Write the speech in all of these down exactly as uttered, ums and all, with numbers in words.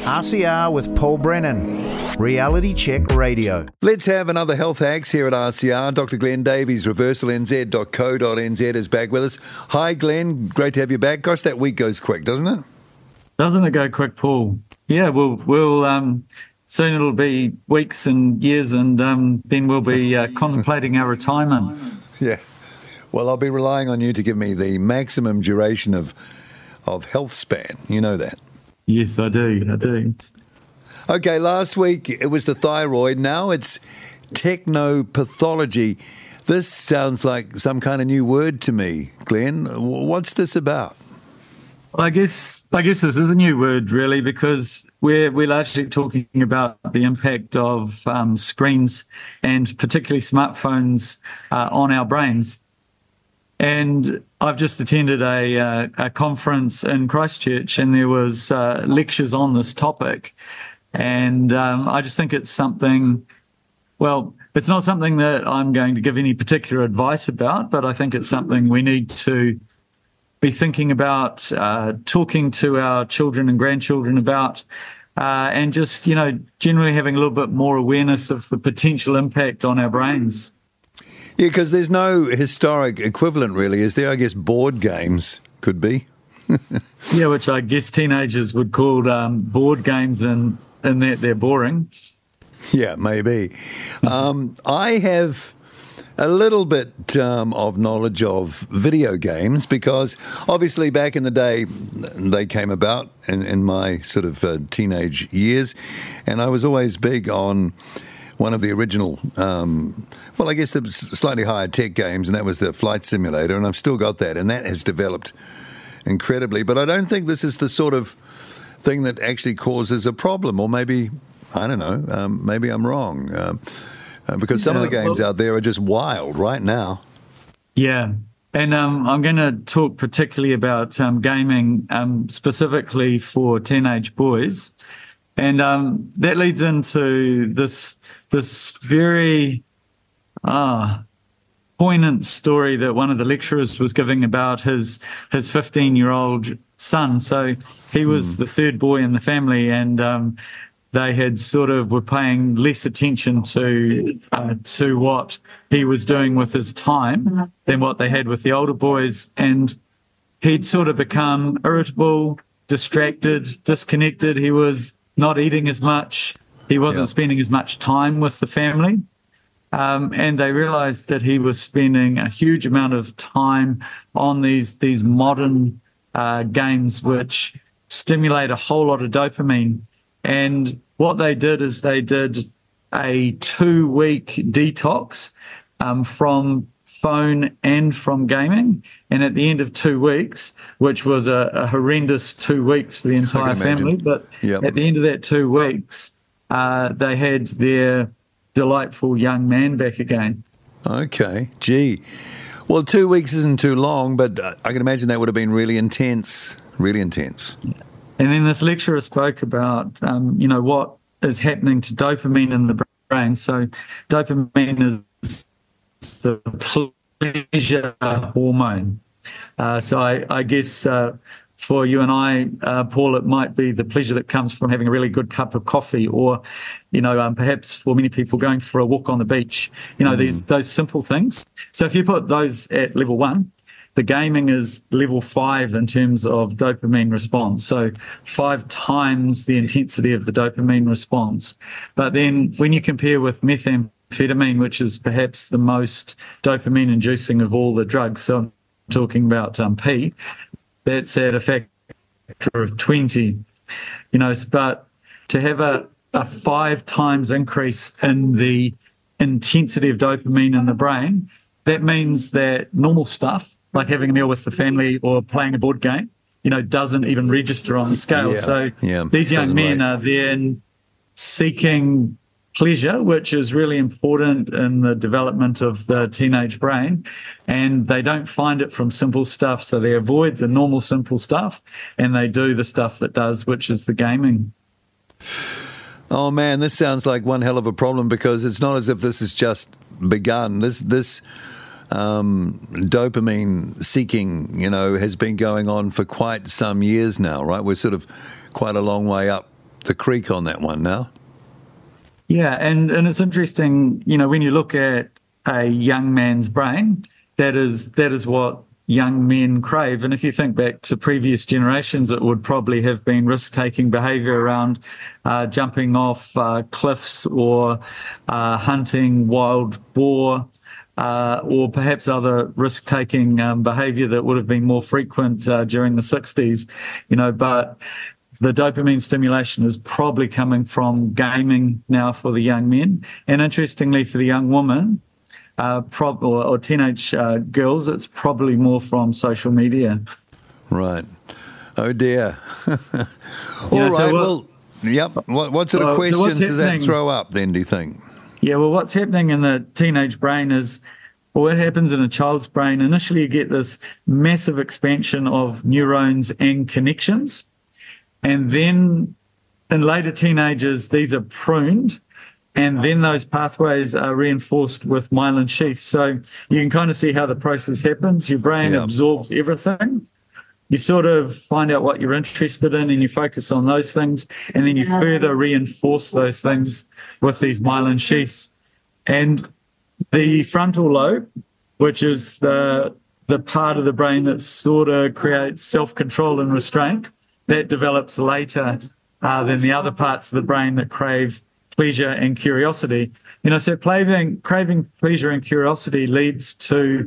R C R with Paul Brennan, Reality Check Radio. Let's have another health hacks here at R C R. Doctor Glenn Davies, reversal n z dot co dot n z is back with us. Hi, Glenn. Great to have you back. Gosh, that week goes quick, doesn't it? Doesn't it go quick, Paul? Yeah, we'll, we'll um, soon it'll be weeks and years, and um, then we'll be uh, contemplating our retirement. Yeah. Well, I'll be relying on you to give me the maximum duration of of health span. You know that. Yes, I do. I do. Okay, last week it was the thyroid. Now it's technopathology. This sounds like some kind of new word to me, Glenn. What's this about? Well, I guess I guess this is a new word, really, because we're we're largely talking about the impact of um, screens and particularly smartphones uh, on our brains. And I've just attended a, uh, a conference in Christchurch, and there was uh, lectures on this topic. And um, I just think it's something, well, it's not something that I'm going to give any particular advice about, but I think it's something we need to be thinking about, uh, talking to our children and grandchildren about, uh, and just, you know, generally having a little bit more awareness of the potential impact on our brains. Yeah, because there's no historic equivalent, really, is there? I guess board games could be. Yeah, which I guess teenagers would call um, board games, and, and that they're boring. Yeah, maybe. Um, I have a little bit um, of knowledge of video games because obviously back in the day they came about in, in my sort of uh, teenage years, and I was always big on one of the original, um, well, I guess the slightly higher tech games, and that was the Flight Simulator, and I've still got that, and that has developed incredibly. But I don't think this is the sort of thing that actually causes a problem, or maybe, I don't know, um, maybe I'm wrong, um, uh, because some yeah, of the games well, out there are just wild right now. Yeah, and um, I'm going to talk particularly about um, gaming um, specifically for teenage boys. And um, that leads into this this very ah, poignant story that one of the lecturers was giving about his his fifteen-year-old son. So he was mm. the third boy in the family, and um, they had sort of were paying less attention to uh, to what he was doing with his time than what they had with the older boys. And he'd sort of become irritable, distracted, disconnected. He was not eating as much. He wasn't yeah. spending as much time with the family. Um, and they realized that he was spending a huge amount of time on these, these modern uh, games which stimulate a whole lot of dopamine. And what they did is they did a two-week detox um, from phone and from gaming. And at the end of two weeks, which was a, a horrendous two weeks for the entire family, but yep. at the end of that two weeks, uh, they had their delightful young man back again. Okay, gee. Well, two weeks isn't too long, but I can imagine that would have been really intense, really intense. And then this lecturer spoke about, um, you know, what is happening to dopamine in the brain. So dopamine is the pleasure hormone. Uh, so I, I guess uh, for you and I, uh, Paul, it might be the pleasure that comes from having a really good cup of coffee, or, you know, um, perhaps for many people going for a walk on the beach. You know, mm. these those simple things. So if you put those at level one, the gaming is level five in terms of dopamine response. So five times the intensity of the dopamine response. But then when you compare with methamphetamine, which is perhaps the most dopamine inducing of all the drugs, so I'm talking about um, P, that's at a factor of twenty. You know, but to have a, a five times increase in the intensity of dopamine in the brain, that means that normal stuff, like having a meal with the family or playing a board game, you know, doesn't even register on the scale. Yeah, so yeah, these young men work. Are then seeking pleasure, which is really important in the development of the teenage brain, and they don't find it from simple stuff. So they avoid the normal simple stuff, and they do the stuff that does, which is the gaming. Oh man, this sounds like one hell of a problem, because it's not as if this has just begun. This this um, dopamine seeking, you know, has been going on for quite some years now, right? We're sort of quite a long way up the creek on that one now. Yeah, and, and it's interesting, you know, when you look at a young man's brain, that is that is what young men crave. And if you think back to previous generations, it would probably have been risk-taking behaviour around uh, jumping off uh, cliffs or uh, hunting wild boar, uh, or perhaps other risk-taking um, behaviour that would have been more frequent uh, during the sixties. You know, but the dopamine stimulation is probably coming from gaming now for the young men. And interestingly, for the young woman, Uh, prob- or, or teenage uh, girls, it's probably more from social media. Right. Oh, dear. All Yeah, right, so what- well, yep. What, what sort of Well, so what's questions does that happening- throw up then, do you think? Yeah, well, what's happening in the teenage brain is, or what happens in a child's brain, initially you get this massive expansion of neurons and connections. And then in later teenagers, these are pruned. And then those pathways are reinforced with myelin sheaths. So you can kind of see how the process happens. Your brain Yeah. absorbs everything. You sort of find out what you're interested in and you focus on those things. And then you further reinforce those things with these myelin sheaths. And the frontal lobe, which is the, the part of the brain that sort of creates self-control and restraint, that develops later uh, than the other parts of the brain that crave pleasure and curiosity. You know, so craving, craving pleasure and curiosity leads to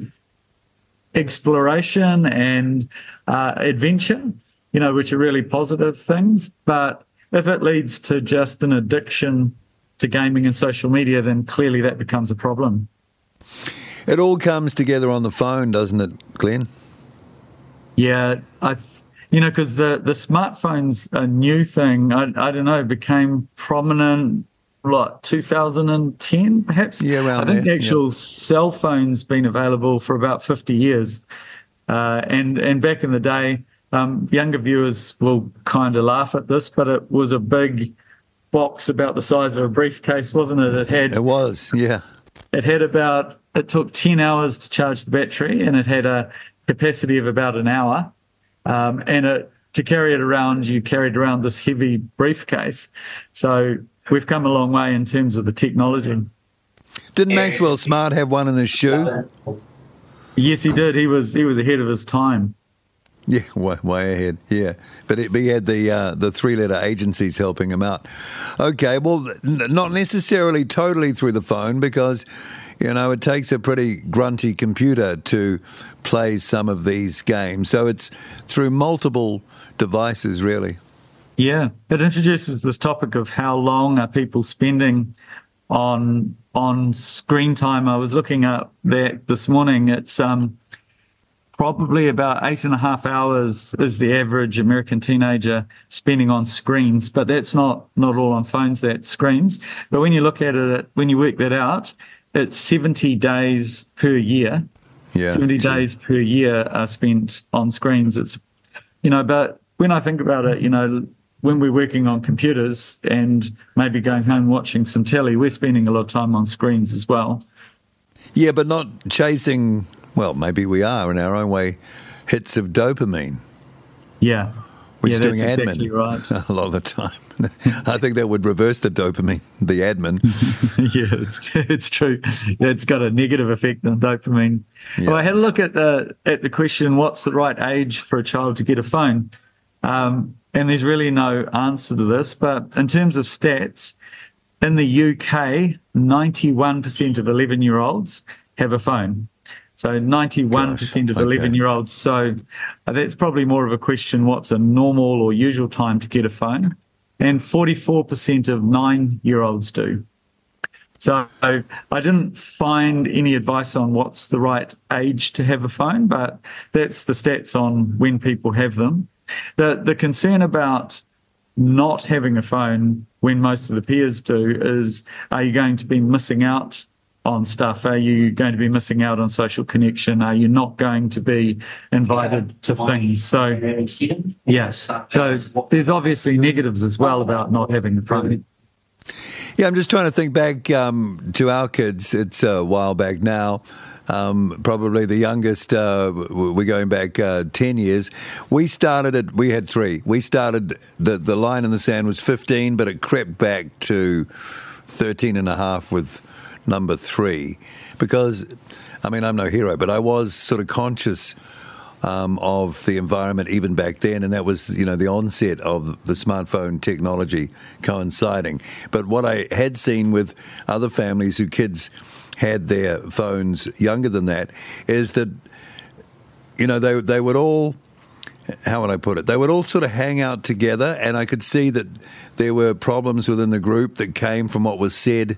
exploration and uh, adventure, you know, which are really positive things. But if it leads to just an addiction to gaming and social media, then clearly that becomes a problem. It all comes together on the phone, doesn't it, Glenn? Yeah, I, th- you know, because the, the smartphone's a new thing. I, I don't know, became prominent, what, two thousand ten perhaps? Yeah, around I think there, the actual yep. cell phone's been available for about fifty years. Uh, and, and back in the day, um, younger viewers will kind of laugh at this, but it was a big box about the size of a briefcase, wasn't it? It had It was, yeah. It had about, it took ten hours to charge the battery, and it had a capacity of about an hour. Um, and it, to carry it around, you carried around this heavy briefcase. So we've come a long way in terms of the technology. Didn't Maxwell Smart have one in his shoe? Yes, he did. He was he was ahead of his time. Yeah, way, way ahead. Yeah, but it, he had the uh, the three-letter agencies helping him out. Okay, well, n- not necessarily totally through the phone, because you know it takes a pretty grunty computer to play some of these games. So it's through multiple devices, really. Yeah, it introduces this topic of how long are people spending on on screen time. I was looking up that this morning. It's um. Probably about eight and a half hours is the average American teenager spending on screens, but that's not, not all on phones, that's screens. But when you look at it, when you work that out, it's seventy days per year. Yeah, seventy true. days per year are spent on screens. It's, you know, but when I think about it, you know, when we're working on computers and maybe going home watching some telly, we're spending a lot of time on screens as well. Yeah, but not chasing, well, maybe we are in our own way, hits of dopamine. Yeah. We're yeah, just doing that's admin exactly right. a lot of the time. I think that would reverse the dopamine, the admin. Yeah, it's, it's true. It's got a negative effect on dopamine. Yeah. Well, I had a look at the at the question, what's the right age for a child to get a phone? Um, and there's really no answer to this, but in terms of stats, in the U K, ninety-one percent of eleven-year-olds have a phone. So ninety-one percent Gosh, of okay. eleven-year-olds. So uh, that's probably more of a question, what's a normal or usual time to get a phone? And forty-four percent of nine-year-olds do. So I didn't find any advice on what's the right age to have a phone, but that's the stats on when people have them. The the concern about not having a phone when most of the peers do is, are you going to be missing out on stuff? Are you going to be missing out on social connection? Are you not going to be invited to things? So, yes. So there's obviously negatives as well about not having a phone. Yeah, I'm just trying to think back um, to our kids. It's a while back now. Um, probably the youngest, uh, we're going back uh, ten years. We started at, we had three. We started, the, the line in the sand was fifteen, but it crept back to thirteen and a half with number three. Because, I mean, I'm no hero, but I was sort of conscious um, of the environment even back then, and that was, you know, the onset of the smartphone technology coinciding. But what I had seen with other families whose kids had their phones younger than that is that, you know, they they would all, how would I put it? They would all sort of hang out together, and I could see that there were problems within the group that came from what was said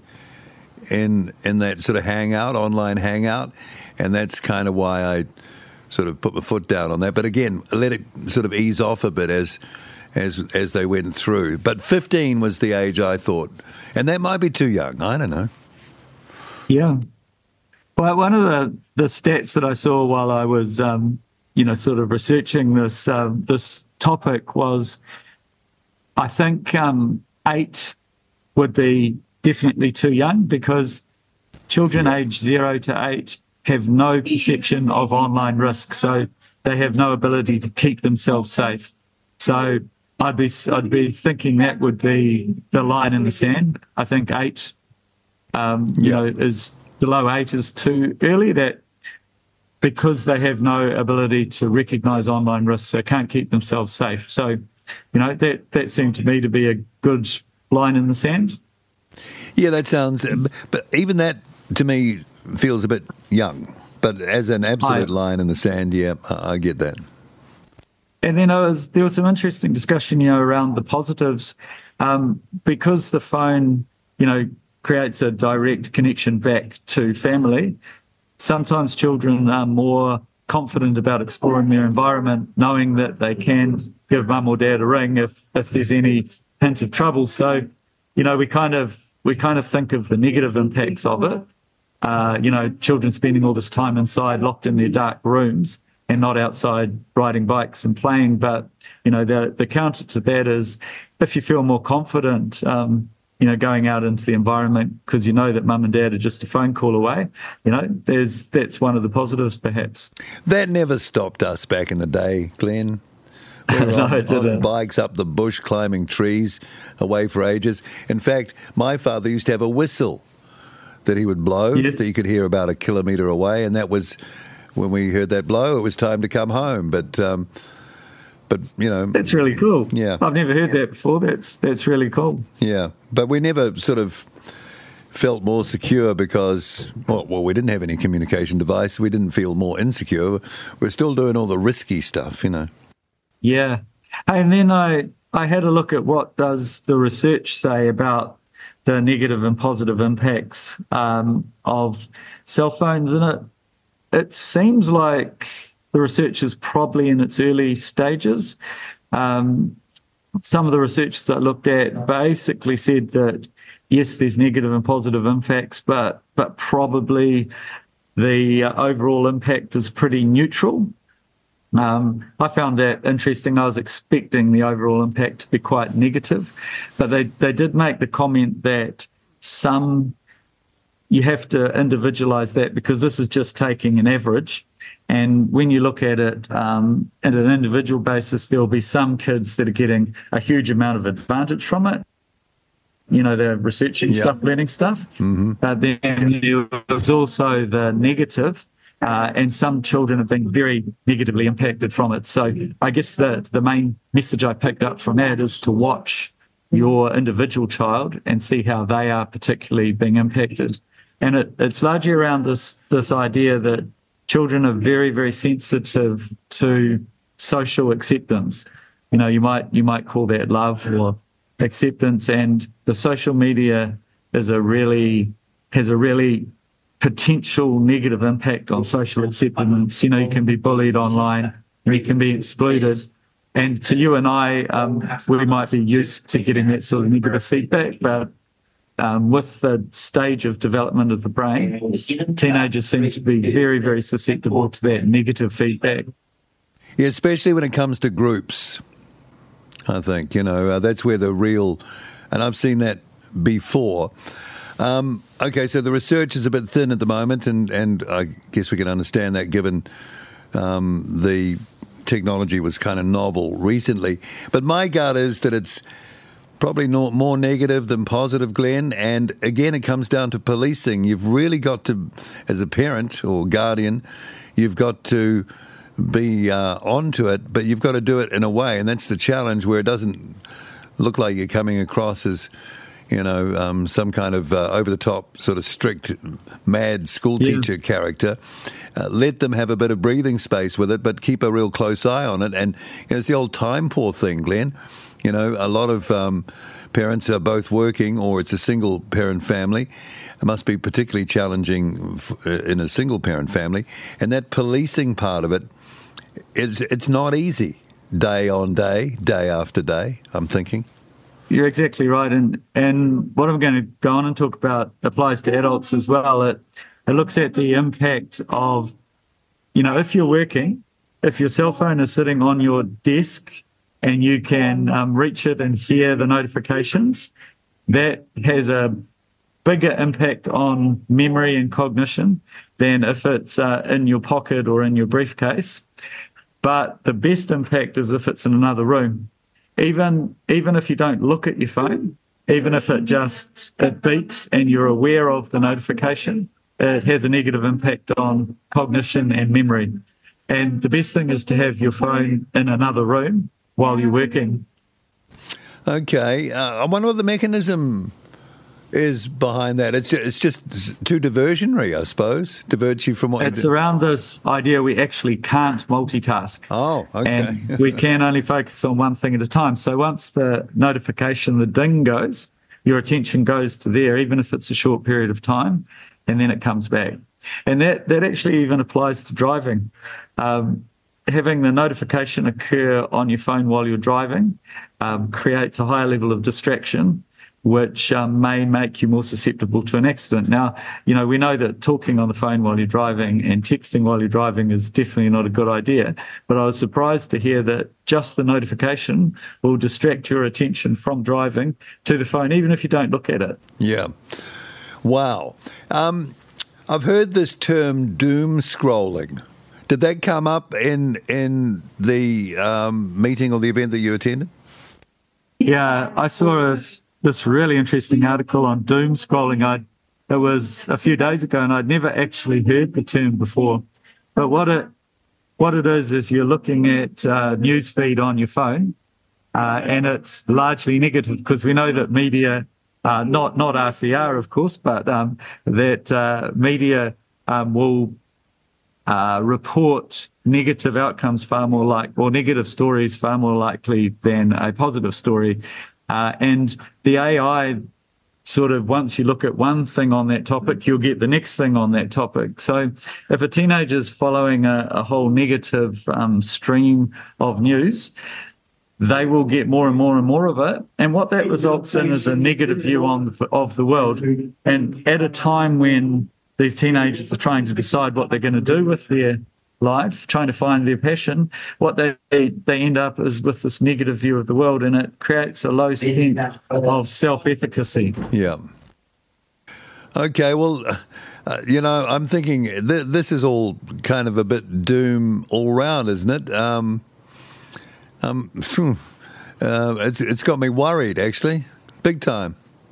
in in that sort of hangout, online hangout, and that's kind of why I sort of put my foot down on that. But again, let it sort of ease off a bit as as as they went through. But fifteen was the age I thought, and that might be too young. I don't know. Yeah. Well, one of the, the stats that I saw while I was, um, you know, sort of researching this uh, this topic was, I think um, eight would be definitely too young, because children aged zero to eight have no perception of online risk, so they have no ability to keep themselves safe. So I'd be I'd be thinking that would be the line in the sand. I think eight. Um, you Yeah. know, is below eight is too early, that because they have no ability to recognise online risks, they can't keep themselves safe. So, you know, that, that seemed to me to be a good line in the sand. Yeah, that sounds, but even that to me feels a bit young. But as an absolute I- line in the sand, yeah, I I get that. And then I was, there was some interesting discussion, you know, around the positives, um, because the phone, you know, creates a direct connection back to family. Sometimes children are more confident about exploring their environment, knowing that they can give mum or dad a ring if, if there's any hint of trouble. So, you know, we kind of we kind of think of the negative impacts of it. Uh, you know, children spending all this time inside, locked in their dark rooms, and not outside riding bikes and playing. But, you know, the the counter to that is, if you feel more confident, um, you know, going out into the environment because you know that mum and dad are just a phone call away, you know, there's that's one of the positives, perhaps. That never stopped us back in the day, Glenn. We were No, on, it on didn't. bikes up the bush, climbing trees, away for ages. In fact, my father used to have a whistle that he would blow Yes. that you could hear about a kilometre away, and that was, when we heard that blow, it was time to come home. But, um, but you know, That's really cool. Yeah. I've never heard that before. That's that's really cool. yeah. But we never sort of felt more secure because, well, well, we didn't have any communication device. We didn't feel more insecure. We're still doing all the risky stuff, you know. Yeah. And then I I had a look at what does the research say about the negative and positive impacts um, of cell phones, and it it seems like the research is probably in its early stages. Um, some of the research that I looked at basically said that yes, there's negative and positive impacts, but but probably the uh, overall impact is pretty neutral. Um, I found that interesting. I was expecting the overall impact to be quite negative, but they, they did make the comment that some, you have to individualize that because this is just taking an average. And when you look at it um, at an individual basis, there will be some kids that are getting a huge amount of advantage from it. You know, they're researching Yeah. stuff, learning stuff. Mm-hmm. But then there's also the negative. Uh, and some children have been very negatively impacted from it. So I guess the, the main message I picked up from that is to watch your individual child and see how they are particularly being impacted. And it, it's largely around this this idea that children are very, very sensitive to social acceptance. You know, you might you might call that love or acceptance, and the social media is a really has a really potential negative impact on social acceptance. You know, you can be bullied online, you can be excluded. And to you and I, um, we might be used to getting that sort of negative feedback, but um, with the stage of development of the brain, teenagers seem to be very, very susceptible to that negative feedback. Yeah, especially when it comes to groups, I think, you know, uh, that's where the real, and I've seen that before. Um, okay, so the research is a bit thin at the moment, and, and I guess we can understand that given um, the technology was kind of novel recently. But my gut is that it's probably not more negative than positive, Glenn. And again, it comes down to policing. You've really got to, as a parent or guardian, you've got to be uh, onto it, but you've got to do it in a way, and that's the challenge, where it doesn't look like you're coming across as, you know, um, some kind of uh, over-the-top, sort of strict, mad school teacher yeah. character. Uh, let them have a bit of breathing space with it, but keep a real close eye on it. And you know, it's the old time poor thing, Glenn. You know, a lot of um, parents are both working, or it's a single-parent family. It must be particularly challenging in a single-parent family. And that policing part of it, is it's not easy, day on day, day after day, I'm thinking. You're exactly right. And and what I'm going to go on and talk about applies to adults as well. It, it looks at the impact of, you know, if you're working, if your cell phone is sitting on your desk and you can um, reach it and hear the notifications, that has a bigger impact on memory and cognition than if it's uh, in your pocket or in your briefcase. But the best impact is if it's in another room. Even even if you don't look at your phone, even if it just it beeps and you're aware of the notification, it has a negative impact on cognition and memory. And the best thing is to have your phone in another room while you're working. Okay. Uh, I wonder what the mechanism is behind that. It's it's just too diversionary, I suppose. Diverts you from what it's you do. Around this idea we actually can't multitask. Oh, okay. And we can only focus on one thing at a time. So once the notification, the ding goes, your attention goes to there, even if it's a short period of time, and then it comes back. And that, that actually even applies to driving. Um, having the notification occur on your phone while you're driving um, creates a higher level of distraction, which um, may make you more susceptible to an accident. Now, you know, we know that talking on the phone while you're driving and texting while you're driving is definitely not a good idea. But I was surprised to hear that just the notification will distract your attention from driving to the phone, even if you don't look at it. Yeah. Wow. Um, I've heard this term doom scrolling. Did that come up in, in the um, meeting or the event that you attended? Yeah, I saw this. this really interesting article on doom scrolling. I, it was a few days ago, and I'd never actually heard the term before. But what it what it is is you're looking at uh, news feed on your phone, uh, and it's largely negative because we know that media, uh, not not R C R of course, but um, that uh, media um, will uh, report negative outcomes far more like, or negative stories far more likely than a positive story. Uh, and the A I sort of, once you look at one thing on that topic, you'll get the next thing on that topic. So if a teenager's following a, a whole negative um, stream of news, they will get more and more and more of it. And what that results in is a negative view on the, of the world. And at a time when these teenagers are trying to decide what they're going to do with their life, trying to find their passion, what they they end up is with this negative view of the world, and it creates a low sense of self-efficacy. Yeah. Okay, well, uh, you know, I'm thinking th- this is all kind of a bit doom all round, isn't it? Um, um, uh, it's it's got me worried, actually, big time.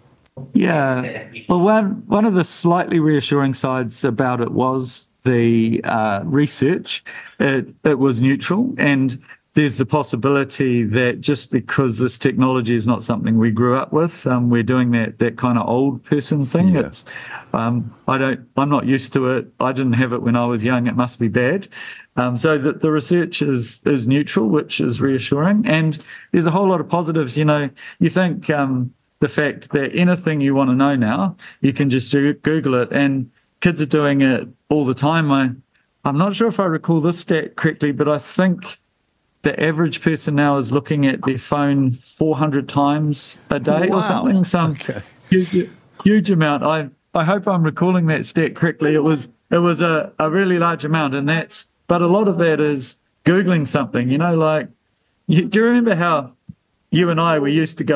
Yeah. Well, one one of the slightly reassuring sides about it was the uh, research. It, it was neutral, and there's the possibility that just because this technology is not something we grew up with, um, we're doing that that kind of old person thing. Yeah. It's, um, I don't, I'm not used to it. I didn't have it when I was young. It must be bad. Um, so that the research is is neutral, which is reassuring, and there's a whole lot of positives. You know, you think um, the fact that anything you want to know now, you can just Google it, and kids are doing it all the time. I, I'm not sure if I recall this stat correctly, but I think the average person now is looking at their phone four hundred times a day Wow. or something. Some Okay. huge, huge amount. I, I hope I'm recalling that stat correctly. It was it was a, a really large amount, and that's but a lot of that is Googling something. You know, like you, do you remember how you and I we used to go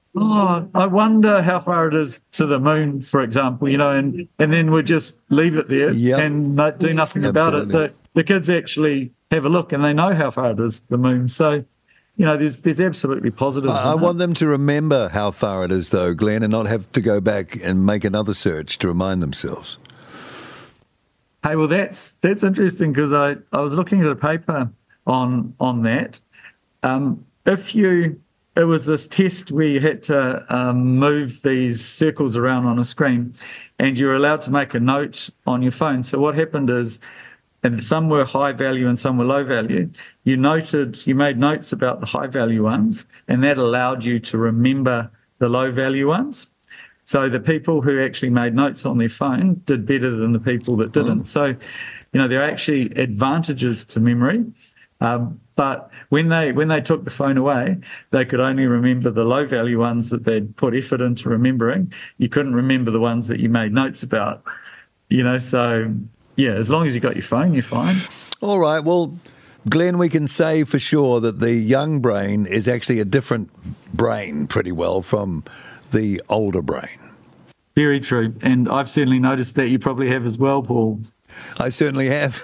oh, I wonder how far it is to the moon, for example, you know, and, and then we just leave it there Yep. and no, do nothing about it. Absolutely. The, the kids actually have a look and they know how far it is to the moon. So, you know, there's there's absolutely positives. I, I in want it. them to remember how far it is, though, Glenn, and not have to go back and make another search to remind themselves. Hey, well, that's that's interesting because I, I was looking at a paper on on that. Um, if you, it was this test where you had to um, move these circles around on a screen, and you're allowed to make a note on your phone. So what happened is, and some were high value and some were low value. You noted, you made notes about the high value ones, and that allowed you to remember the low value ones. So the people who actually made notes on their phone did better than the people that didn't. So, you know, there are actually advantages to memory. Um, but when they when they took the phone away, they could only remember the low value ones that they'd put effort into remembering. You couldn't remember the ones that you made notes about. You know, so yeah, as long as you got your phone, you're fine. All right. Well, Glenn, we can say for sure that the young brain is actually a different brain pretty well from the older brain. Very true. And I've certainly noticed that you probably have as well, Paul. I certainly have.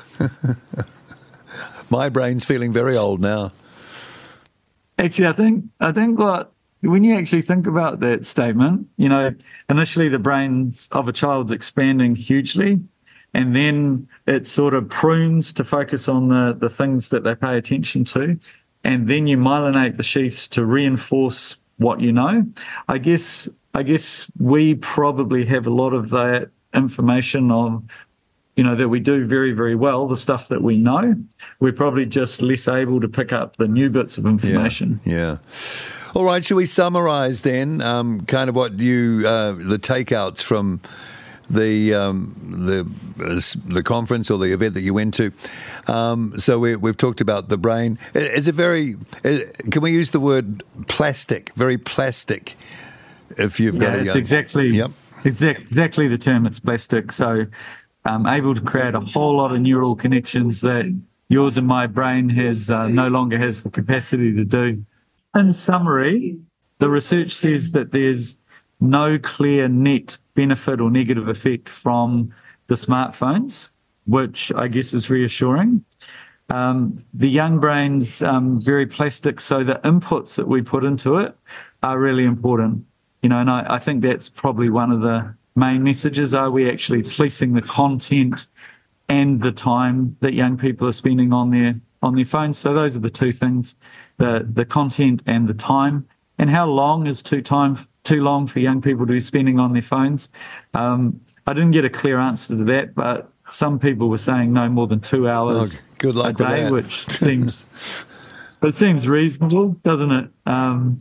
My brain's feeling very old now. Actually, I think I think what when you actually think about that statement, you know, initially the brains of a child's expanding hugely, and then it sort of prunes to focus on the, the things that they pay attention to, and then you myelinate the sheaths to reinforce what you know. I guess I guess we probably have a lot of that information on, you know, that we do very, very well, the stuff that we know. We're probably just less able to pick up the new bits of information. Yeah. yeah. All right, shall we summarise then um, kind of what you, uh, the takeouts from the um, the the conference or the event that you went to? Um, so we, we've talked about the brain. Is it very, can we use the word plastic, very plastic, if you've got yeah, a it's young, exactly, yep. exact, exactly the term, it's plastic. So um, able to create a whole lot of neural connections that yours and my brain has uh, no longer has the capacity to do. In summary, the research says that there's no clear net benefit or negative effect from the smartphones, which I guess is reassuring. Um, the young brain's um, very plastic, so the inputs that we put into it are really important. You know, and I, I think that's probably one of the main messages. Are we actually policing the content and the time that young people are spending on their on their phones? So those are the two things: the the content and the time. And how long is too time too long for young people to be spending on their phones? Um, I didn't get a clear answer to that, but some people were saying no more than two hours oh, good luck a day, with that. which seems it seems reasonable, doesn't it? Um,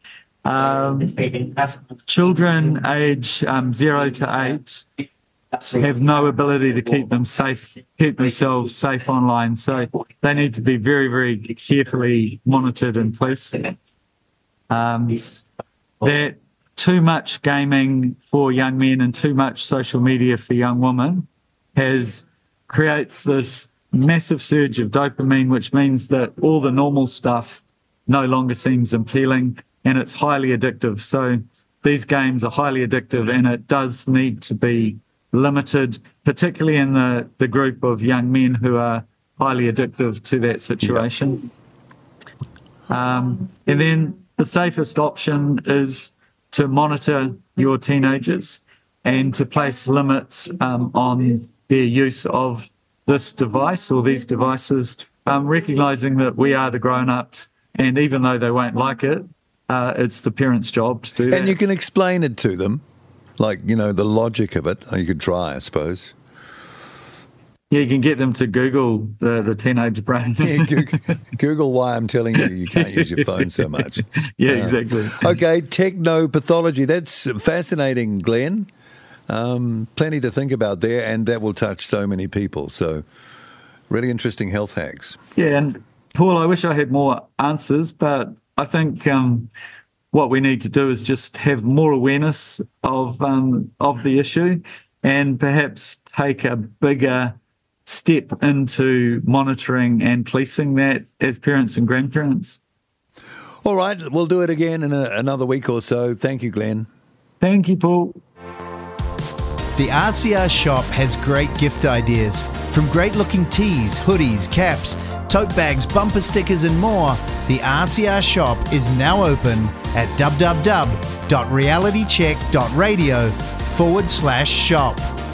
um, children age um, zero to eight have no ability to keep them safe, keep themselves safe online, so they need to be very, very carefully monitored and policed. Um, that too much gaming for young men and too much social media for young women has creates this massive surge of dopamine, which means that all the normal stuff no longer seems appealing, and it's highly addictive. So these games are highly addictive, and it does need to be limited, particularly in the, the group of young men who are highly addictive to that situation. Yeah. Um, and then the safest option is to monitor your teenagers and to place limits um, on their use of this device or these devices, um, recognising that we are the grown-ups, and even though they won't like it, uh, it's the parents' job to do that. And you can explain it to them, like, you know, the logic of it. You could try, I suppose. Yeah, you can get them to Google the, the teenage brain. Yeah, Google, Google why I'm telling you you can't use your phone so much. Yeah, uh, exactly. Okay, technopathology. That's fascinating, Glenn. Um, plenty to think about there, and that will touch so many people. So really interesting health hacks. Yeah, and Paul, I wish I had more answers, but I think um, what we need to do is just have more awareness of um, of the issue, and perhaps take a bigger step into monitoring and policing that as parents and grandparents. All right, we'll do it again in a, another week or so. Thank you, Glenn. Thank you, Paul. The R C R shop has great gift ideas. From great-looking tees, hoodies, caps, tote bags, bumper stickers and more, the R C R shop is now open at www.realitycheck.radio forward slash shop.